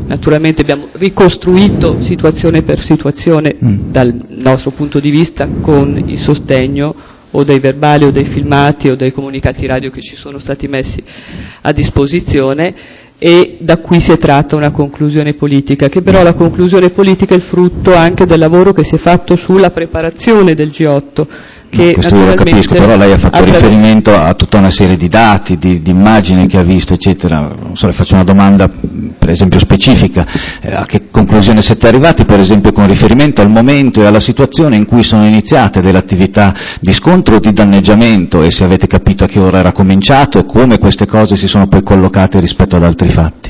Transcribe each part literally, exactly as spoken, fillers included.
naturalmente abbiamo ricostruito situazione per situazione mm. dal nostro punto di vista con il sostegno o dei verbali o dei filmati o dei comunicati radio che ci sono stati messi a disposizione, e da qui si è tratta una conclusione politica, che però la conclusione politica è il frutto anche del lavoro che si è fatto sulla preparazione del G otto. Che no, questo io lo capisco, però lei ha fatto attraver- riferimento a tutta una serie di dati, di, di immagini che ha visto, eccetera. Non so, le faccio una domanda, per esempio, specifica. Eh, a che conclusione siete arrivati, per esempio, con riferimento al momento e alla situazione in cui sono iniziate delle attività di scontro o di danneggiamento, e se avete capito a che ora era cominciato e come queste cose si sono poi collocate rispetto ad altri fatti?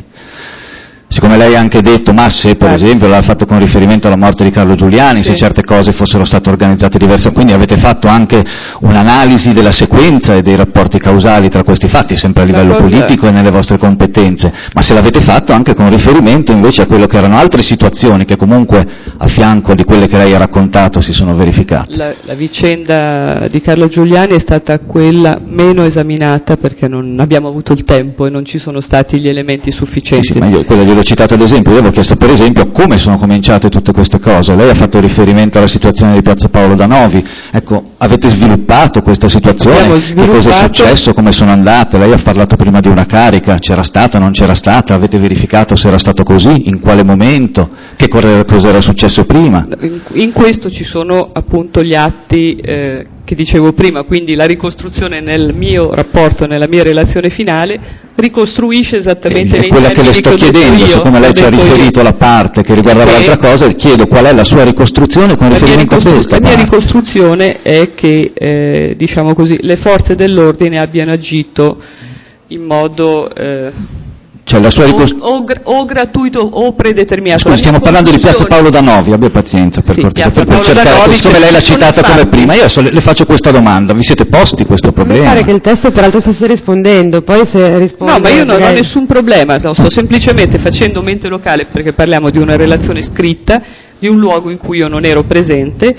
Siccome lei ha anche detto, ma se per esempio l'ha fatto con riferimento alla morte di Carlo Giuliani, sì. se certe cose fossero state organizzate diverse, quindi avete fatto anche un'analisi della sequenza e dei rapporti causali tra questi fatti, sempre a livello politico e nelle vostre competenze, ma se l'avete fatto anche con riferimento invece a quello che erano altre situazioni che comunque a fianco di quelle che lei ha raccontato si sono verificate. La, la vicenda di Carlo Giuliani è stata quella meno esaminata perché non abbiamo avuto il tempo e non ci sono stati gli elementi sufficienti. Sì, sì, ma io quella gliel'ho citato ad esempio, io avevo chiesto per esempio come sono cominciate tutte queste cose. Lei ha fatto riferimento alla situazione di Piazza Paolo da Novi, ecco, avete sviluppato questa situazione, sviluppato... che cosa è successo, come sono andate? Lei ha parlato prima di una carica, c'era stata, non c'era stata, avete verificato se era stato così, in quale momento, che cosa era successo prima? In, in questo ci sono appunto gli atti eh, che dicevo prima, quindi la ricostruzione nel mio rapporto, nella mia relazione finale, ricostruisce esattamente è quella che le sto chiedendo, siccome lei ci ha riferito io. La parte che riguardava okay. l'altra cosa, chiedo qual è la sua ricostruzione con la riferimento ricostru- a questa La parte. mia ricostruzione è che, eh, diciamo così, le forze dell'ordine abbiano agito in modo... Eh, Cioè la sua ricost- o, o, o gratuito o predeterminato. Scusi, stiamo parlando di Piazza Paolo da Novi, abbia pazienza per sì, cortesia, per, per cercare, siccome lei l'ha citata come fatti. prima, io adesso le, le faccio questa domanda, vi siete posti questo problema? Mi pare che il testo peraltro stesse rispondendo, poi se risponde... No, ma io non ho nessun problema, no, sto semplicemente facendo mente locale perché parliamo di una relazione scritta, di un luogo in cui io non ero presente,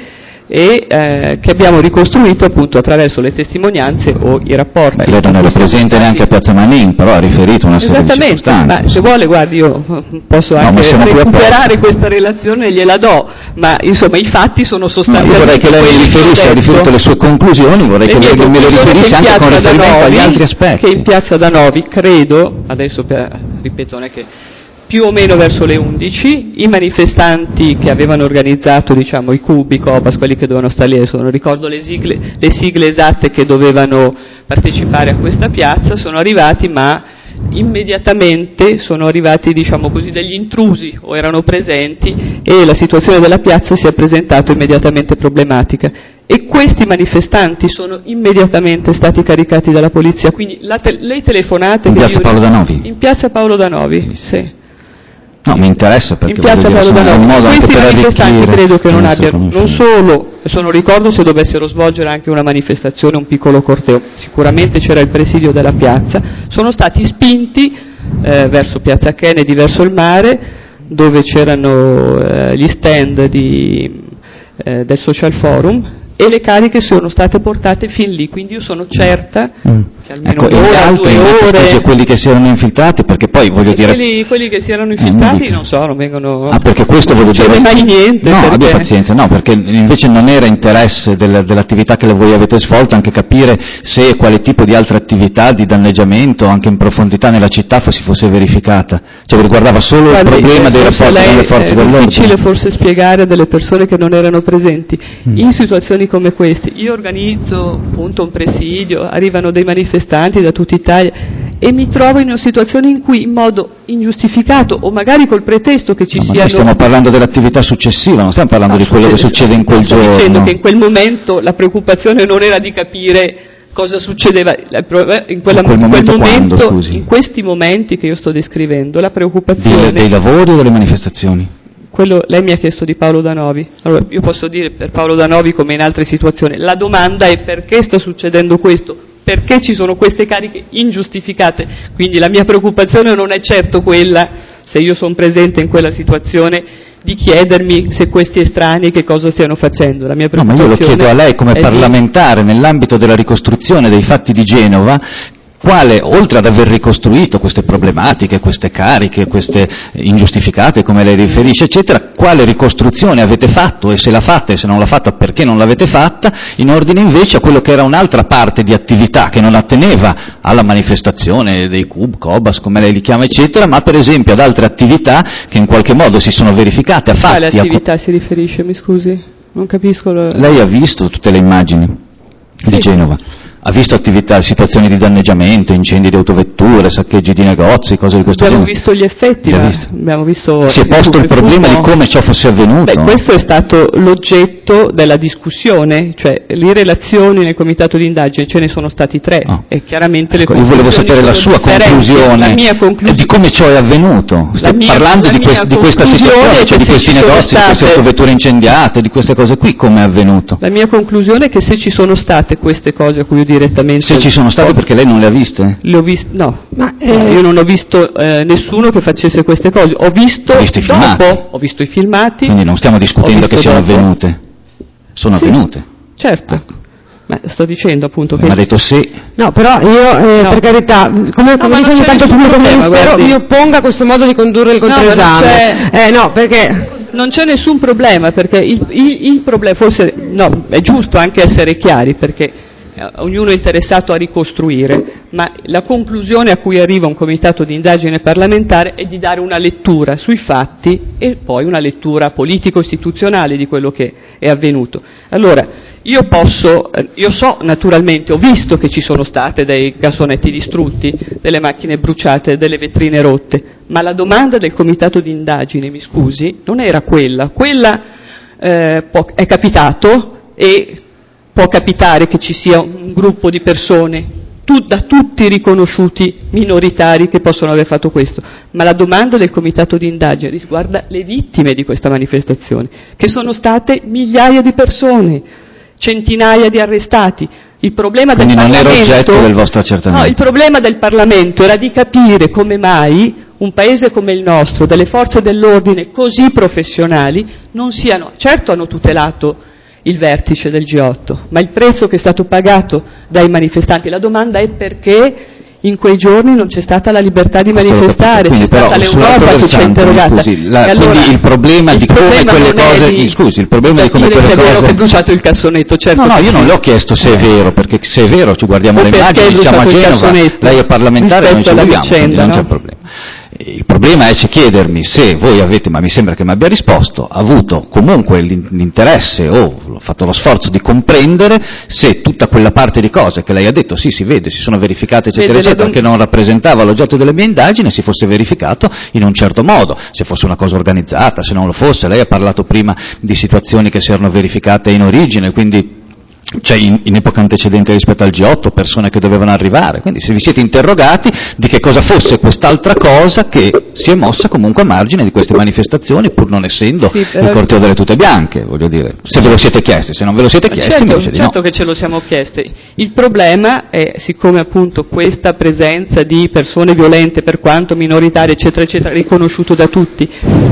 e eh, che abbiamo ricostruito appunto attraverso le testimonianze o i rapporti. Beh, lei non era presente stati... neanche a Piazza Manin, però ha riferito una serie di circostanze. Esattamente, ma se vuole, guardi, io posso no, anche recuperare questa relazione e gliela do, ma insomma i fatti sono sostanzialmente... No, io vorrei che lei mi riferisse, ha riferito le sue conclusioni, vorrei che lei me le riferisse anche con riferimento agli altri aspetti. Che in Piazza da Novi, credo, adesso ripeto, non è che... più o meno verso le undici, i manifestanti che avevano organizzato, diciamo, i cubi, Cobas, quelli che dovevano stare lì, adesso non ricordo le sigle, le sigle esatte che dovevano partecipare a questa piazza, sono arrivati, ma immediatamente sono arrivati, diciamo così, degli intrusi o erano presenti e la situazione della piazza si è presentata immediatamente problematica. E questi manifestanti sono immediatamente stati caricati dalla polizia, quindi la te- le telefonate... In Piazza Paolo da Novi? In Piazza Paolo da Novi, sì. No, mi interessa perché in Piazza Paolo da Novi. Un modo Questi anche per manifestanti credo che non abbiano, non solo, se non ricordo se dovessero svolgere anche una manifestazione, un piccolo corteo, sicuramente c'era il presidio della piazza, sono stati spinti eh, verso Piazza Kennedy, verso il mare, dove c'erano eh, gli stand di, eh, del Social Forum, e le cariche sono state portate fin lì, quindi io sono certa mm. che almeno ecco, ora, gli altri due invece, ore... scusi, quelli che si erano infiltrati, perché poi voglio e dire... Quelli, quelli che si erano infiltrati, eh, non so, non vengono... Ah, perché questo non voglio dire... mai niente. No, perché... abbia pazienza, no, perché invece non era interesse del, dell'attività che voi avete svolto anche capire se e quale tipo di altra attività di danneggiamento, anche in profondità nella città, si fosse verificata. Cioè riguardava solo Guardi, il problema dei rapporti con le forze dell'ordine. È difficile forse spiegare a delle persone che non erano presenti. Mm. In situazioni come queste, io organizzo appunto un presidio, arrivano dei manifestanti da tutta Italia e mi trovo in una situazione in cui in modo ingiustificato o magari col pretesto che ci no, siano... Ma stiamo parlando dell'attività successiva, non stiamo parlando no, di quello che succede in quel sto giorno. Sto dicendo che in quel momento la preoccupazione non era di capire cosa succedeva in, quella, in quel momento, in, quel momento quando, scusi? In questi momenti che io sto descrivendo, la preoccupazione... Di, dei lavori o delle manifestazioni? Quello, lei mi ha chiesto di Paolo da Novi. Allora, io posso dire per Paolo da Novi come in altre situazioni. La domanda è perché sta succedendo questo? Perché ci sono queste cariche ingiustificate? Quindi la mia preoccupazione non è certo quella, se io sono presente in quella situazione, di chiedermi se questi estranei che cosa stiano facendo. La mia preoccupazione no, ma io lo chiedo a lei come parlamentare, di... nell'ambito della ricostruzione dei fatti di Genova, quale, oltre ad aver ricostruito queste problematiche, queste cariche, queste ingiustificate, come lei riferisce, eccetera, quale ricostruzione avete fatto, e se l'ha fatta e se non l'ha fatta perché non l'avete fatta, in ordine invece a quello che era un'altra parte di attività che non atteneva alla manifestazione dei C U B, Cobas, come lei li chiama, eccetera, ma per esempio ad altre attività che in quale modo si sono verificate, a fatti. Quale attività a... si riferisce, mi scusi? Non capisco. Lo... Lei ha visto tutte le immagini sì. di Genova? Ha visto attività, situazioni di danneggiamento, incendi di autovetture, saccheggi di negozi, cose di questo abbiamo genere? Visto gli effetti, ma visto. Abbiamo visto... Si è posto il problema di come ciò fosse avvenuto? Beh, questo è stato l'oggetto della discussione, cioè le relazioni nel comitato di indagine, ce ne sono stati tre, oh. e chiaramente ecco, le io volevo sapere la sua conclusione, la mia conclusione di come ciò è avvenuto. Sto mia, parlando di, quest, di questa situazione, cioè di questi negozi, state... di queste autovetture incendiate, di queste cose qui, come è avvenuto? La mia conclusione è che se ci sono state queste cose a cui io direttamente... Se ci sono state perché lei non le ha viste? Le ho viste, no, ma eh, io non ho visto eh, nessuno che facesse queste cose, ho visto, ho visto i filmati. Dopo, ho visto i filmati. Quindi non stiamo discutendo che siano dopo. avvenute, sono sì, avvenute. Certo. Ecco. Ma sto dicendo appunto che... Mi ha detto sì. No, però io, eh, no. per carità, come, come no, dice ogni tanto il pubblico ministero, mi opponga a questo modo di condurre il controesame. No, eh, no, perché... Non c'è nessun problema, perché il, il, il problema, forse, no, è giusto anche essere chiari, perché ognuno è interessato a ricostruire, ma la conclusione a cui arriva un comitato di indagine parlamentare è di dare una lettura sui fatti e poi una lettura politico-istituzionale di quello che è avvenuto. Allora, io posso, io so naturalmente, ho visto che ci sono state dei cassonetti distrutti, delle macchine bruciate, delle vetrine rotte, ma la domanda del comitato di indagine, mi scusi, non era quella, quella eh, può, è capitato e può capitare che ci sia un gruppo di persone, tu, da tutti riconosciuti minoritari, che possono aver fatto questo, ma la domanda del comitato di indagine riguarda le vittime di questa manifestazione, che sono state migliaia di persone, centinaia di arrestati. Il problema Quindi del non Parlamento, era oggetto del vostro accertamento. No, il problema del Parlamento era di capire come mai un paese come il nostro, delle forze dell'ordine così professionali, non siano, certo hanno tutelato il vertice del G otto, ma il prezzo che è stato pagato dai manifestanti, la domanda è perché in quei giorni non c'è stata la libertà di manifestare, quindi, c'è stata l'Europa che ci ha interrogata. Scusi, la, e allora, quindi il problema il di come problema quelle cose, di, scusi, il problema di come quelle se cose... è vero che è bruciato il cassonetto, certo. No, no, io sì. non le ho chiesto se è vero, perché se è vero ci guardiamo o le immagini, siamo a Genova, lei è parlamentare e noi ci vediamo, quindi non c'è problema. Il problema è chiedermi se voi avete, ma mi sembra che mi abbia risposto, avuto comunque l'interesse o fatto lo sforzo di comprendere se tutta quella parte di cose che lei ha detto, sì, si vede, si sono verificate, eccetera, vede, eccetera, che non rappresentava l'oggetto della mia indagine, si fosse verificato in un certo modo, se fosse una cosa organizzata, se non lo fosse. Lei ha parlato prima di situazioni che si erano verificate in origine, quindi cioè in, in epoca antecedente rispetto al G otto, persone che dovevano arrivare, quindi se vi siete interrogati di che cosa fosse quest'altra cosa che si è mossa comunque a margine di queste manifestazioni, pur non essendo sì, il corteo delle tute bianche, voglio dire, se ve lo siete chiesti, se non ve lo siete chiesti certo, mi dice di certo no. Che ce lo siamo chiesti, il problema è, siccome appunto questa presenza di persone violente, per quanto minoritarie, eccetera, eccetera, riconosciuto da tutti,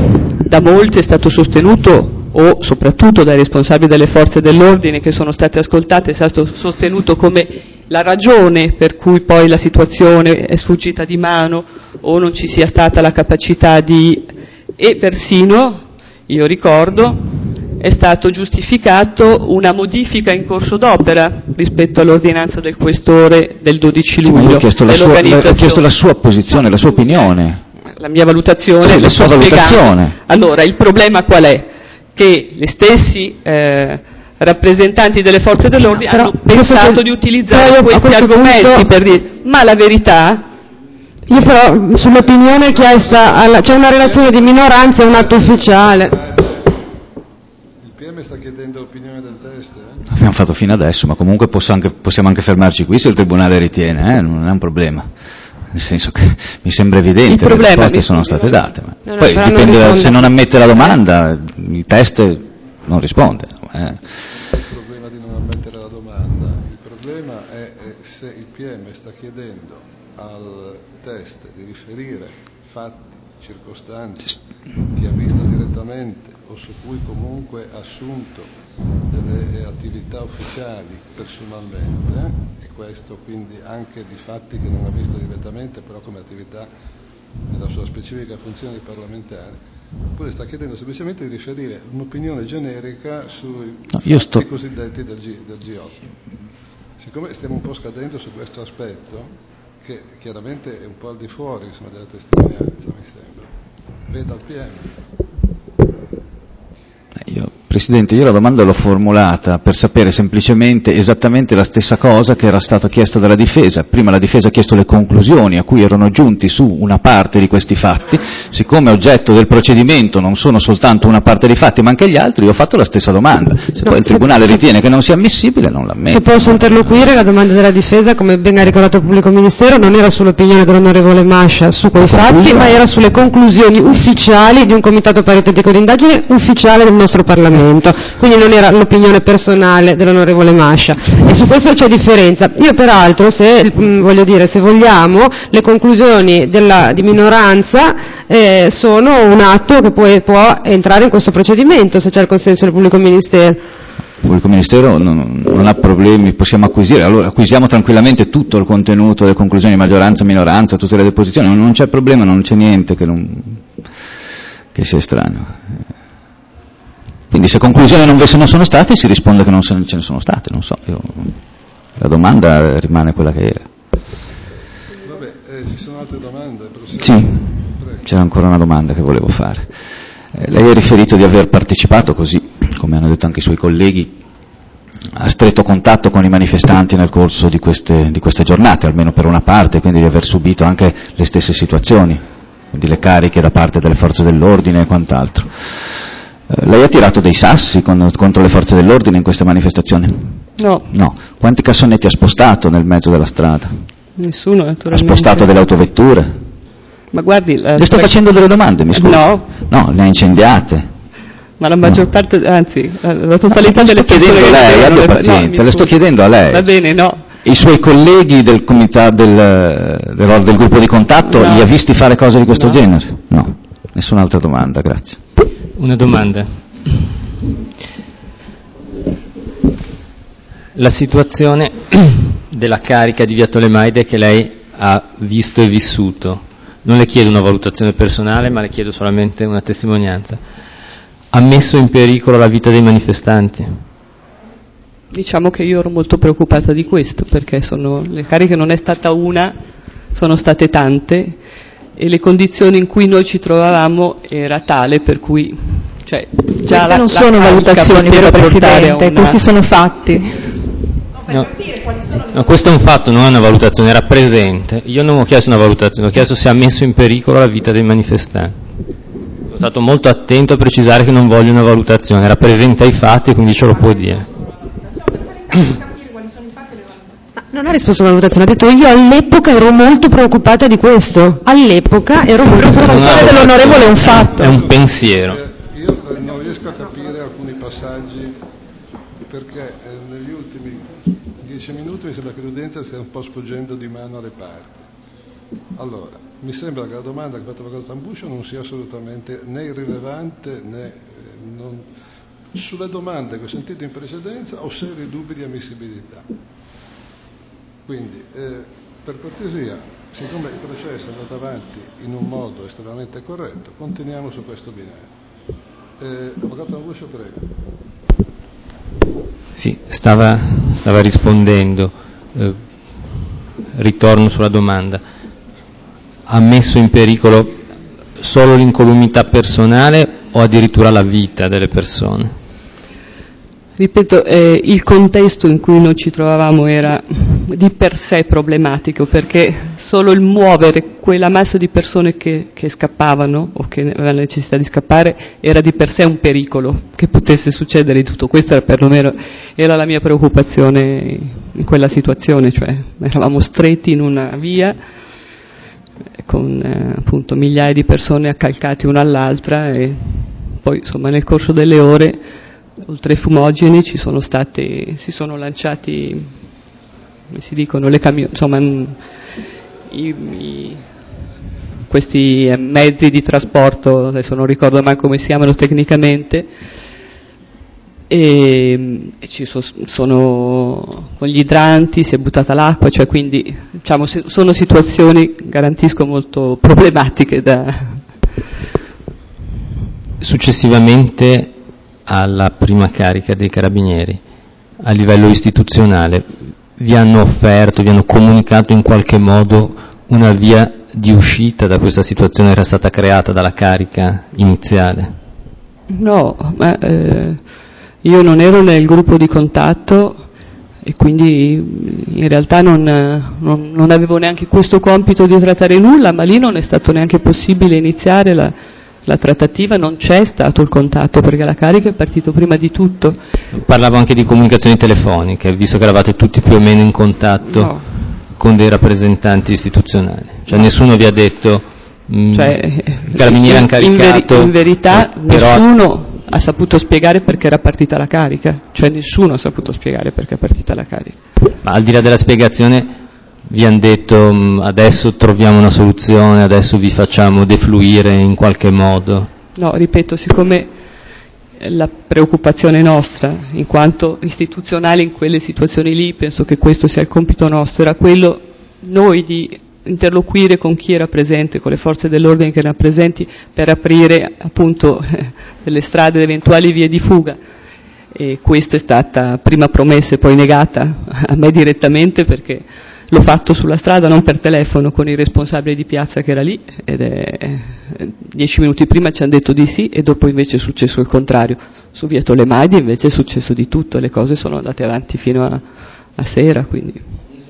da molti è stato sostenuto, o soprattutto dai responsabili delle forze dell'ordine che sono state ascoltate, è stato sostenuto come la ragione per cui poi la situazione è sfuggita di mano o non ci sia stata la capacità di... e persino, io ricordo, è stato giustificato una modifica in corso d'opera rispetto all'ordinanza del questore del dodici luglio. Sì, ma io ho chiesto, la sua, la, ho chiesto la sua posizione, la sua opinione. La mia valutazione, sì, la sua valutazione. Allora, il problema qual è? Che gli stessi eh, rappresentanti delle forze dell'ordine no, hanno pensato di utilizzare questi argomenti punto... per dire, ma la verità... Io però sull'opinione chiesta, alla... c'è una relazione di minoranza e un atto ufficiale. Il P M sta chiedendo l'opinione del test? Eh? Abbiamo fatto fino adesso, ma comunque posso anche, possiamo anche fermarci qui se il Tribunale ritiene, eh? Non è un problema. Nel senso che mi sembra evidente, le risposte sono state date. Ma no, no, poi dipende da, se non ammette la domanda, il test non risponde. Eh. Il problema di non ammettere la domanda, il problema è, è se il P M sta chiedendo al test di riferire fatti, circostanze che ha visto direttamente o su cui comunque ha assunto delle attività ufficiali personalmente, eh, questo, quindi anche di fatti che non ha visto direttamente, però come attività nella sua specifica funzione di parlamentare, oppure sta chiedendo semplicemente di riferire un'opinione generica sui no, fatti sto... cosiddetti del, G, del G otto. Siccome stiamo un po' scadendo su questo aspetto, che chiaramente è un po' al di fuori, insomma, della testimonianza, mi sembra, veda il P M. Io, Presidente, io la domanda l'ho formulata per sapere semplicemente esattamente la stessa cosa che era stata chiesta dalla difesa. Prima la difesa ha chiesto le conclusioni a cui erano giunti su una parte di questi fatti. Siccome oggetto del procedimento non sono soltanto una parte dei fatti ma anche gli altri, io ho fatto la stessa domanda. Se no, poi il Tribunale se, ritiene se, che non sia ammissibile, non l'ammetto. Se posso interloquire, la domanda della difesa, come ben ha ricordato il Pubblico Ministero, non era sull'opinione dell'onorevole Mascia su quei fatti, ma era sulle conclusioni ufficiali di un comitato paritetico d'indagine ufficiale del nostro Parlamento. Quindi non era l'opinione personale dell'onorevole Mascia, e su questo c'è differenza. Io peraltro, se voglio dire, se vogliamo, le conclusioni della, di minoranza eh, sono un atto che può, può entrare in questo procedimento se c'è il consenso del Pubblico Ministero. Il Pubblico Ministero non, non ha problemi, possiamo acquisire, allora acquisiamo tranquillamente tutto il contenuto delle conclusioni, maggioranza, minoranza, tutte le deposizioni, non, non c'è problema, non c'è niente che, non, che sia strano. Quindi se conclusioni non ve se ne sono state, si risponde che non ce ne sono state, non so, io, la domanda rimane quella che era. Vabbè, eh, ci sono altre domande? Sì, prego. C'era ancora una domanda che volevo fare. Eh, lei ha riferito di aver partecipato, così come hanno detto anche i suoi colleghi, a stretto contatto con i manifestanti nel corso di queste, di queste giornate, almeno per una parte, quindi di aver subito anche le stesse situazioni, quindi le cariche da parte delle forze dell'ordine e quant'altro. Lei ha tirato dei sassi con, contro le forze dell'ordine in queste manifestazioni? No. No. Quanti cassonetti ha spostato nel mezzo della strada? Nessuno, naturalmente. Ha spostato delle autovetture? Ma guardi... La... Le sto facendo delle domande, mi scusi. No. No, le ha incendiate. Ma la maggior no. parte, anzi, la totalità no, delle persone... Le sto chiedendo a lei, abbia pazienza, no, le sto chiedendo a lei. Va bene, no. I suoi colleghi del, comitato, del, del, del gruppo di contatto no. li ha visti fare cose di questo no. genere? No. Nessun'altra domanda, grazie. Una domanda. La situazione della carica di via Tolemaide che lei ha visto e vissuto, non le chiedo una valutazione personale, ma le chiedo solamente una testimonianza, ha messo in pericolo la vita dei manifestanti? Diciamo che io ero molto preoccupata di questo, perché sono, le cariche non è stata una, sono state tante, e le condizioni in cui noi ci trovavamo era tale per cui, cioè, già queste la, non sono valutazioni, vero Presidente, una... questi sono fatti. No, no, questo è un fatto, non è una valutazione, era presente. Io non ho chiesto una valutazione, ho chiesto se ha messo in pericolo la vita dei manifestanti. Sono stato molto attento a precisare che non voglio una valutazione, era presente ai fatti, quindi ce lo può dire. Non ha risposto alla valutazione, ha detto io all'epoca ero molto preoccupata di questo, all'epoca ero molto preoccupata dell'onorevole, è un fatto. È un pensiero. Eh, io non riesco a capire alcuni passaggi, perché eh, negli ultimi dieci minuti mi sembra che l'udienza stia un po' sfuggendo di mano alle parti. Allora, mi sembra che la domanda che ha fatto l'avvocato Tambuscio non sia assolutamente né irrilevante né... Eh, non... Sulle domande che ho sentito in precedenza ho seri dubbi di ammissibilità. Quindi, eh, per cortesia, siccome il processo è andato avanti in un modo estremamente corretto, continuiamo su questo binario. Eh, Avvocato Tambuscio, prego. Sì, stava, stava rispondendo. Eh, ritorno sulla domanda. Ha messo in pericolo solo l'incolumità personale o addirittura la vita delle persone? Ripeto, eh, il contesto in cui noi ci trovavamo era di per sé problematico, perché solo il muovere quella massa di persone che, che scappavano o che avevano necessità di scappare era di per sé un pericolo. Che potesse succedere di tutto questo era perlomeno era la mia preoccupazione in quella situazione, cioè eravamo stretti in una via con eh, appunto migliaia di persone accalcate una all'altra, e poi insomma nel corso delle ore oltre ai fumogeni ci sono state, si sono lanciati, come si dicono, le camion, insomma i, i, questi mezzi di trasporto, adesso non ricordo mai come si chiamano tecnicamente, e, e ci so, sono con gli idranti, si è buttata l'acqua, cioè quindi diciamo, sono situazioni, garantisco, molto problematiche da... Successivamente alla prima carica dei Carabinieri, a livello istituzionale, vi hanno offerto, vi hanno comunicato in qualche modo una via di uscita da questa situazione che era stata creata dalla carica iniziale? No, ma eh, io non ero nel gruppo di contatto e quindi in realtà non, non, non avevo neanche questo compito di trattare nulla, ma lì non è stato neanche possibile iniziare la, la trattativa, non c'è stato il contatto perché la carica è partito prima di tutto. Parlavo anche di comunicazioni telefoniche, visto che eravate tutti più o meno in contatto no. con dei rappresentanti istituzionali, cioè no. Nessuno vi ha detto cioè, il carabiniere incaricato, in, veri, in verità eh, però... nessuno ha saputo spiegare perché era partita la carica, cioè nessuno ha saputo spiegare perché è partita la carica. Ma al di là della spiegazione vi hanno detto mh, adesso troviamo una soluzione, adesso vi facciamo defluire in qualche modo? No, ripeto, siccome la preoccupazione nostra in quanto istituzionale in quelle situazioni lì, penso che questo sia il compito nostro, era quello noi di interloquire con chi era presente, con le forze dell'ordine che erano presenti per aprire appunto eh, delle strade, eventuali vie di fuga, e questa è stata prima promessa e poi negata a me direttamente perché l'ho fatto sulla strada, non per telefono, con il responsabile di piazza che era lì ed è dieci minuti prima ci hanno detto di sì e dopo invece è successo il contrario. Su via Tolemadi invece è successo di tutto, le cose sono andate avanti fino a, a sera, quindi...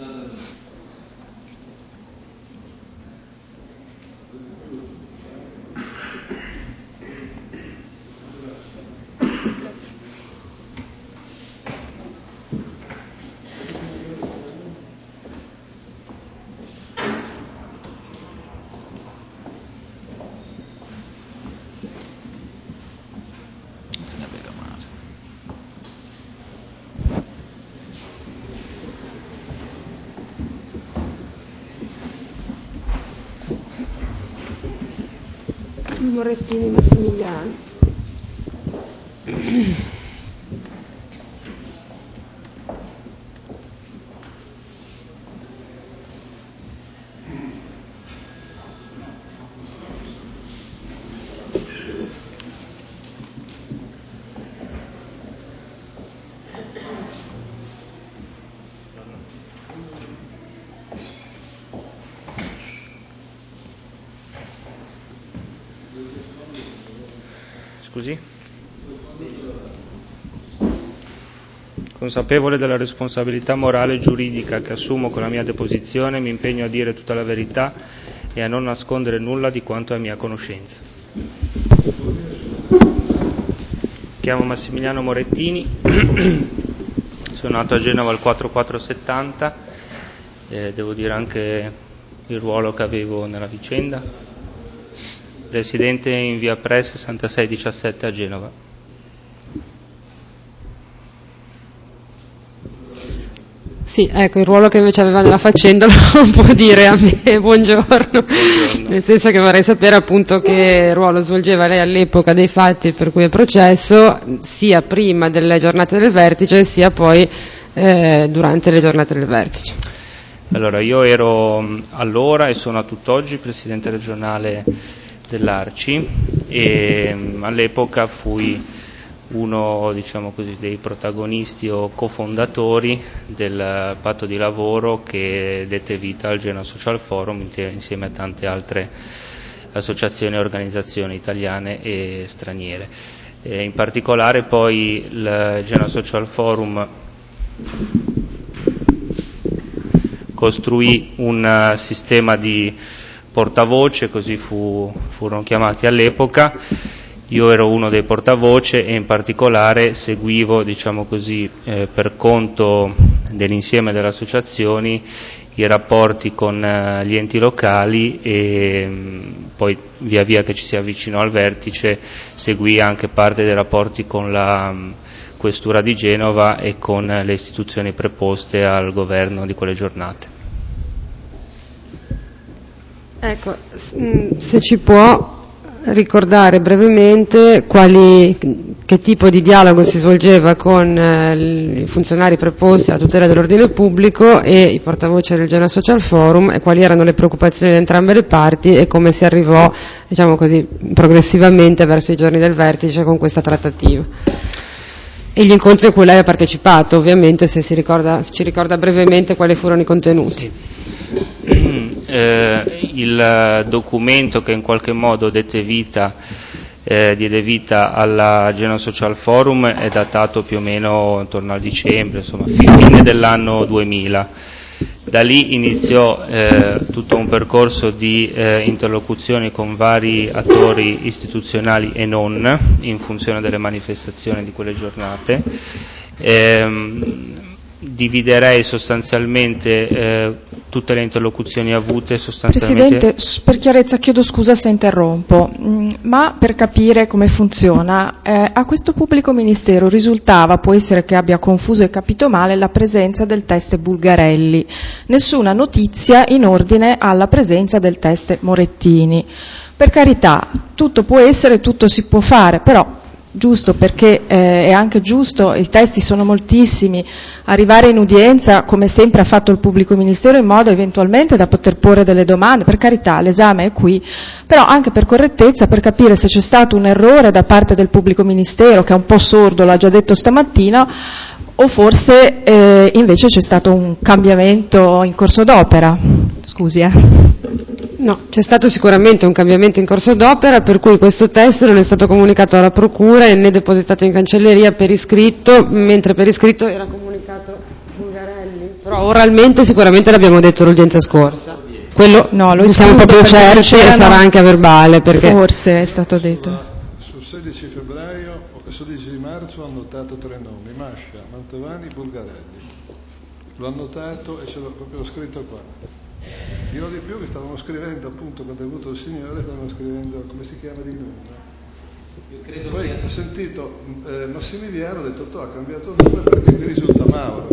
Morettini Massimiliano. Scusi? Consapevole della responsabilità morale e giuridica che assumo con la mia deposizione, mi impegno a dire tutta la verità e a non nascondere nulla di quanto è a mia conoscenza. Chiamo Massimiliano Morettini, sono nato a Genova il quattro quattro settanta, eh, devo dire anche il ruolo che avevo nella vicenda. Residente in via Pre sessantasei diciassette a Genova. Sì, ecco, il ruolo che invece aveva nella faccenda lo può dire a me, buongiorno. buongiorno. Nel senso che vorrei sapere appunto che ruolo svolgeva lei all'epoca dei fatti per cui è processo, sia prima delle giornate del vertice, sia poi eh, durante le giornate del vertice. Allora, io ero allora e sono a tutt'oggi presidente regionale dell'Arci e all'epoca fui uno, diciamo così, dei protagonisti o cofondatori del patto di lavoro che dette vita al Genoa Social Forum insieme a tante altre associazioni e organizzazioni italiane e straniere. E in particolare poi il Genoa Social Forum costruì un sistema di portavoce, così fu, furono chiamati all'epoca. Io ero uno dei portavoce e in particolare seguivo, diciamo così, eh, per conto dell'insieme delle associazioni i rapporti con eh, gli enti locali e mh, poi via via che ci si avvicinò al vertice seguì anche parte dei rapporti con la mh, Questura di Genova e con le istituzioni preposte al governo di quelle giornate. Ecco, se ci può ricordare brevemente quali, che tipo di dialogo si svolgeva con eh, i funzionari preposti alla tutela dell'ordine pubblico e i portavoce del Genoa Social Forum, e quali erano le preoccupazioni di entrambe le parti e come si arrivò, diciamo così, progressivamente verso i giorni del vertice con questa trattativa. E gli incontri a cui lei ha partecipato, ovviamente, se si ricorda, ci ricorda brevemente quali furono i contenuti. Sì. Eh, il documento che in qualche modo dette vita, eh, diede vita alla Genoa Social Forum è datato più o meno intorno a dicembre, insomma, fine dell'anno duemila. Da lì iniziò eh, tutto un percorso di eh, interlocuzioni con vari attori istituzionali e non, in funzione delle manifestazioni di quelle giornate. Ehm, dividerei sostanzialmente eh, tutte le interlocuzioni avute sostanzialmente. Presidente, per chiarezza chiedo scusa se interrompo, mm, ma per capire come funziona, eh, a questo pubblico ministero risultava, può essere che abbia confuso e capito male, la presenza del teste Bulgarelli, nessuna notizia in ordine alla presenza del teste Morettini. Per carità, tutto può essere, tutto si può fare, però giusto, perché eh, è anche giusto, i testi sono moltissimi, arrivare in udienza come sempre ha fatto il pubblico ministero in modo eventualmente da poter porre delle domande, per carità l'esame è qui, però anche per correttezza, per capire se c'è stato un errore da parte del pubblico ministero che è un po' sordo, l'ha già detto stamattina, o forse eh, invece c'è stato un cambiamento in corso d'opera. Scusi eh. No, c'è stato sicuramente un cambiamento in corso d'opera, per cui questo test non è stato comunicato alla Procura e né depositato in cancelleria per iscritto, mentre per iscritto era comunicato Bulgarelli. Però oralmente sicuramente l'abbiamo detto l'udienza scorsa. Quello no, lo siamo proprio certi e sarà anche a verbale. Perché forse è stato detto. Sul sedici febbraio e sedici marzo ho annotato tre nomi, Mascia, Mantovani, Bulgarelli. L'ho annotato e ce l'ho proprio scritto qua. Dirò di più che stavamo scrivendo, appunto, quando è venuto il signore, stavamo scrivendo, come si chiama di nome? Poi ho sentito eh, Massimiliano, ho detto, tu ha cambiato nome perché mi risulta Mauro.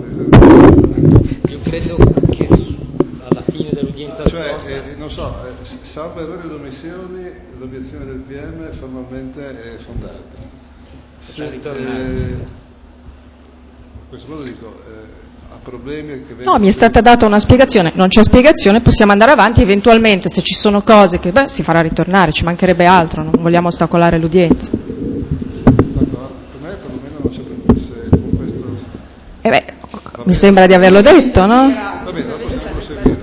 Io credo che alla fine dell'udienza cioè, scorsa... Eh, non so, eh, salvo errori ed omissioni, l'obiezione del P M formalmente è fondata. Se, eh, a questo modo dico... Eh, problemi che no, mi è stata data una spiegazione, non c'è spiegazione, possiamo andare avanti, eventualmente se ci sono cose che beh, si farà ritornare, ci mancherebbe altro, non vogliamo ostacolare l'udienza. D'accordo, per me perlomeno non c'è per se con questo... Eh beh, mi sembra di averlo detto, no? Va bene, allora possiamo proseguire.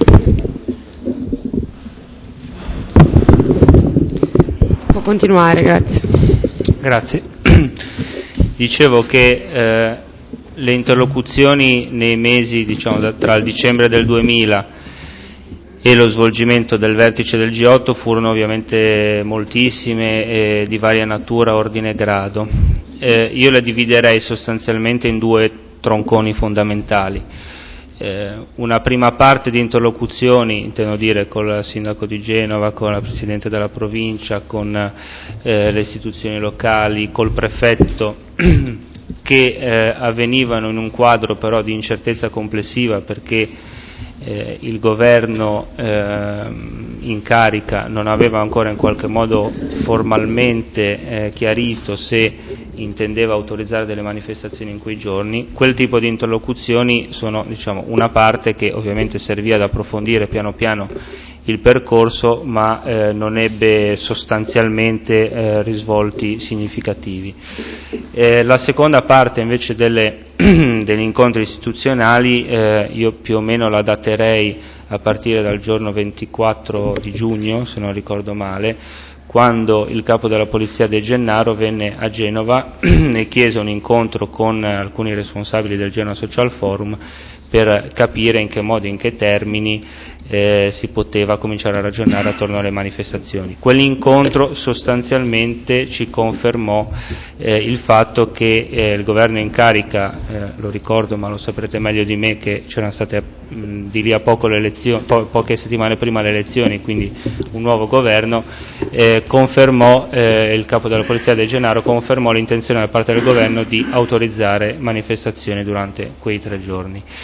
Può continuare, grazie. Grazie. Dicevo che eh, le interlocuzioni nei mesi, diciamo, da, tra il dicembre del duemila e lo svolgimento del vertice del G otto furono ovviamente moltissime e di varia natura, ordine e grado. Eh, io le dividerei sostanzialmente in due tronconi fondamentali. Eh, una prima parte di interlocuzioni, intendo dire con il sindaco di Genova, con la Presidente della provincia, con eh, le istituzioni locali, col prefetto, che eh, avvenivano in un quadro però di incertezza complessiva perché eh, il governo eh, in carica non aveva ancora in qualche modo formalmente eh, chiarito se intendeva autorizzare delle manifestazioni in quei giorni. Quel tipo di interlocuzioni sono, diciamo, una parte che ovviamente serviva ad approfondire piano piano il percorso, ma eh, non ebbe sostanzialmente eh, risvolti significativi. Eh, la seconda parte invece delle, degli incontri istituzionali eh, io più o meno la daterei a partire dal giorno ventiquattro di giugno, se non ricordo male, quando il capo della polizia De Gennaro venne a Genova e chiese un incontro con alcuni responsabili del Genoa Social Forum per capire in che modo e in che termini eh, si poteva cominciare a ragionare attorno alle manifestazioni. Quell'incontro sostanzialmente ci confermò eh, il fatto che eh, il governo in carica, eh, lo ricordo ma lo saprete meglio di me che c'erano state mh, di lì a poco le elezioni, po- poche settimane prima le elezioni, quindi un nuovo governo, eh, confermò, eh, il capo della polizia De Gennaro confermò l'intenzione da parte del governo di autorizzare manifestazioni durante quei tre giorni.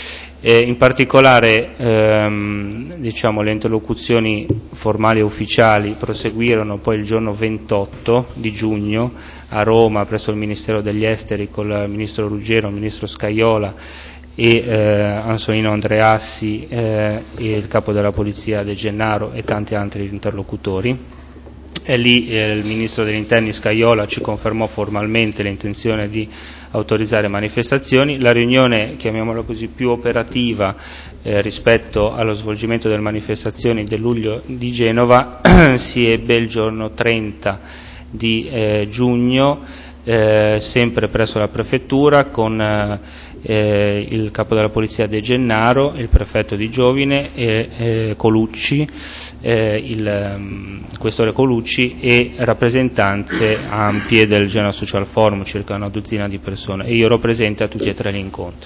Eh, in particolare ehm, diciamo, le interlocuzioni formali e ufficiali proseguirono poi il giorno ventotto di giugno a Roma presso il Ministero degli Esteri con il Ministro Ruggero, il Ministro Scajola e eh, Ansolino Andreassi eh, e il Capo della Polizia De Gennaro e tanti altri interlocutori. E lì eh, il Ministro degli Interni Scajola ci confermò formalmente l'intenzione di autorizzare manifestazioni. La riunione, chiamiamola così, più operativa eh, rispetto allo svolgimento delle manifestazioni del luglio di Genova si ebbe il giorno trenta di eh, giugno, eh, sempre presso la prefettura, con eh, eh, il capo della polizia De Gennaro, il prefetto di Giovine, e, eh, Colucci, eh, il um, questore Colucci e rappresentanze ampie del Genoa Social Forum, circa una dozzina di persone, e io ero presente a tutti e tre gli incontri.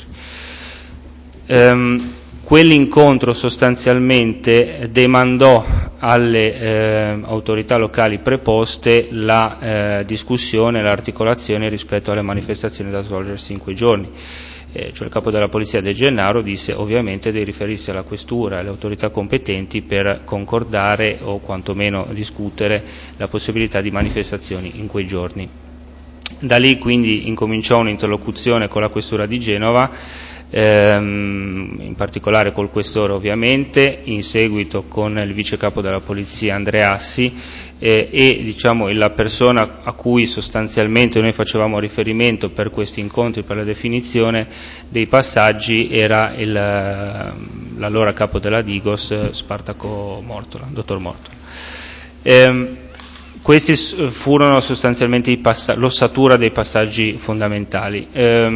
Um, Quell'incontro sostanzialmente demandò alle eh, autorità locali preposte la eh, discussione e l'articolazione rispetto alle manifestazioni da svolgersi in quei giorni. Eh, cioè il capo della polizia De Gennaro disse ovviamente di riferirsi alla questura e alle autorità competenti per concordare o quantomeno discutere la possibilità di manifestazioni in quei giorni. Da lì quindi incominciò un'interlocuzione con la questura di Genova, ehm, in particolare col questore ovviamente, in seguito con il vice capo della polizia Andreassi eh, e diciamo la persona a cui sostanzialmente noi facevamo riferimento per questi incontri, per la definizione dei passaggi, era il, l'allora capo della Digos Spartaco Mortola, dottor Mortola. Ehm, Questi furono sostanzialmente i passa- l'ossatura dei passaggi fondamentali.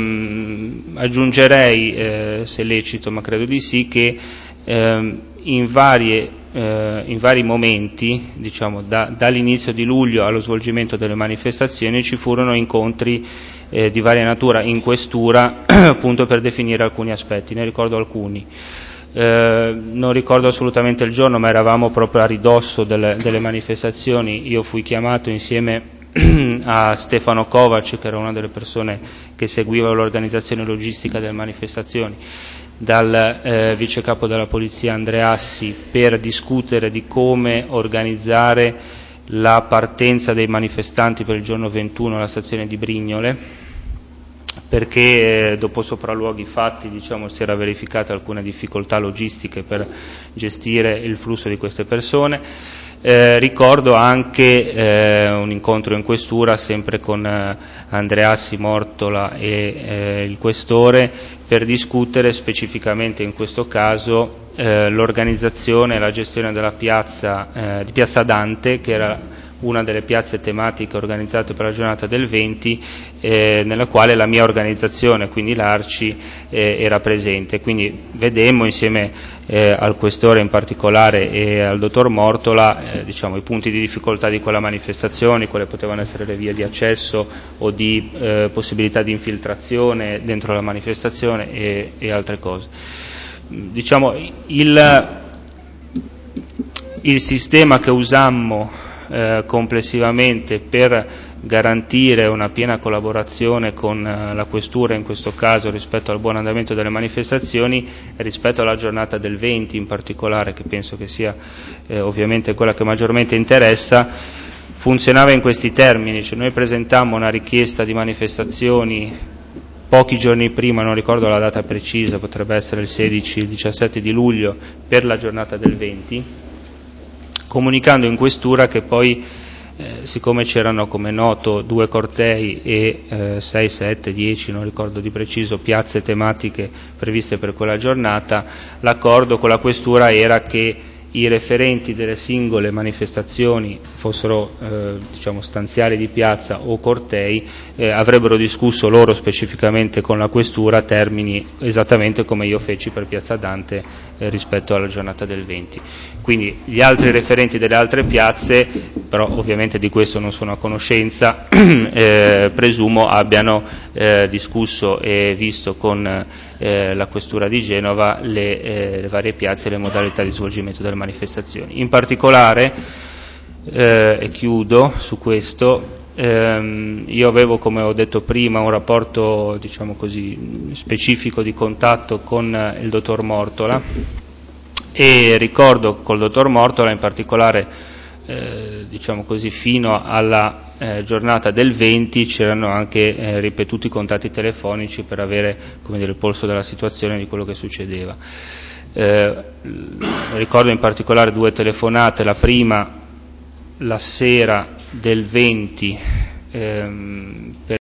Ehm, aggiungerei, eh, se lecito, ma credo di sì, che ehm, in, varie, eh, in vari momenti, diciamo da, dall'inizio di luglio allo svolgimento delle manifestazioni, ci furono incontri eh, di varia natura in questura appunto per definire alcuni aspetti. Ne ricordo alcuni. Eh, non ricordo assolutamente il giorno, ma eravamo proprio a ridosso delle, delle manifestazioni. Io fui chiamato insieme a Stefano Kovac, che era una delle persone che seguiva l'organizzazione logistica delle manifestazioni, dal eh, vice capo della polizia Andreassi, per discutere di come organizzare la partenza dei manifestanti per il giorno ventuno alla stazione di Brignole, perché eh, dopo sopralluoghi fatti diciamo, si era verificata alcune difficoltà logistiche per gestire il flusso di queste persone. Eh, ricordo anche eh, un incontro in questura sempre con eh, Andreassi, Mortola e eh, il questore, per discutere specificamente in questo caso eh, l'organizzazione e la gestione della piazza eh, di Piazza Dante, che era una delle piazze tematiche organizzate per la giornata del venti, eh, nella quale la mia organizzazione, quindi l'Arci, eh, era presente. Quindi vedemmo insieme eh, al questore in particolare e al dottor Mortola eh, diciamo, i punti di difficoltà di quella manifestazione, quali potevano essere le vie di accesso o di eh, possibilità di infiltrazione dentro la manifestazione e, e altre cose. Diciamo, il, il sistema che usammo Eh, complessivamente per garantire una piena collaborazione con eh, la questura in questo caso rispetto al buon andamento delle manifestazioni, rispetto alla giornata del venti in particolare, che penso che sia eh, ovviamente quella che maggiormente interessa, funzionava in questi termini. Cioè noi presentammo una richiesta di manifestazioni pochi giorni prima, non ricordo la data precisa, potrebbe essere il sedici, il diciassette di luglio, per la giornata del venti, comunicando in questura che poi, eh, siccome c'erano, come noto, due cortei e eh, sei, sette, dieci, non ricordo di preciso, piazze tematiche previste per quella giornata, l'accordo con la questura era che i referenti delle singole manifestazioni, fossero eh, diciamo stanziali di piazza o cortei, eh, avrebbero discusso loro specificamente con la questura termini esattamente come io feci per Piazza Dante eh, rispetto alla giornata del venti. Quindi gli altri referenti delle altre piazze, però ovviamente di questo non sono a conoscenza, eh, presumo abbiano eh, discusso e visto con eh, la questura di Genova le, eh, le varie piazze e le modalità di svolgimento delle manifestazioni. In particolare eh, e chiudo su questo. Eh, io avevo, come ho detto prima, un rapporto, diciamo così, specifico di contatto con il dottor Mortola, e ricordo col dottor Mortola in particolare, eh, diciamo così, fino alla eh, giornata del venti c'erano anche eh, ripetuti contatti telefonici per avere, come dire, il polso della situazione, di quello che succedeva. Eh, ricordo in particolare due telefonate, la prima la sera del venti, ehm, per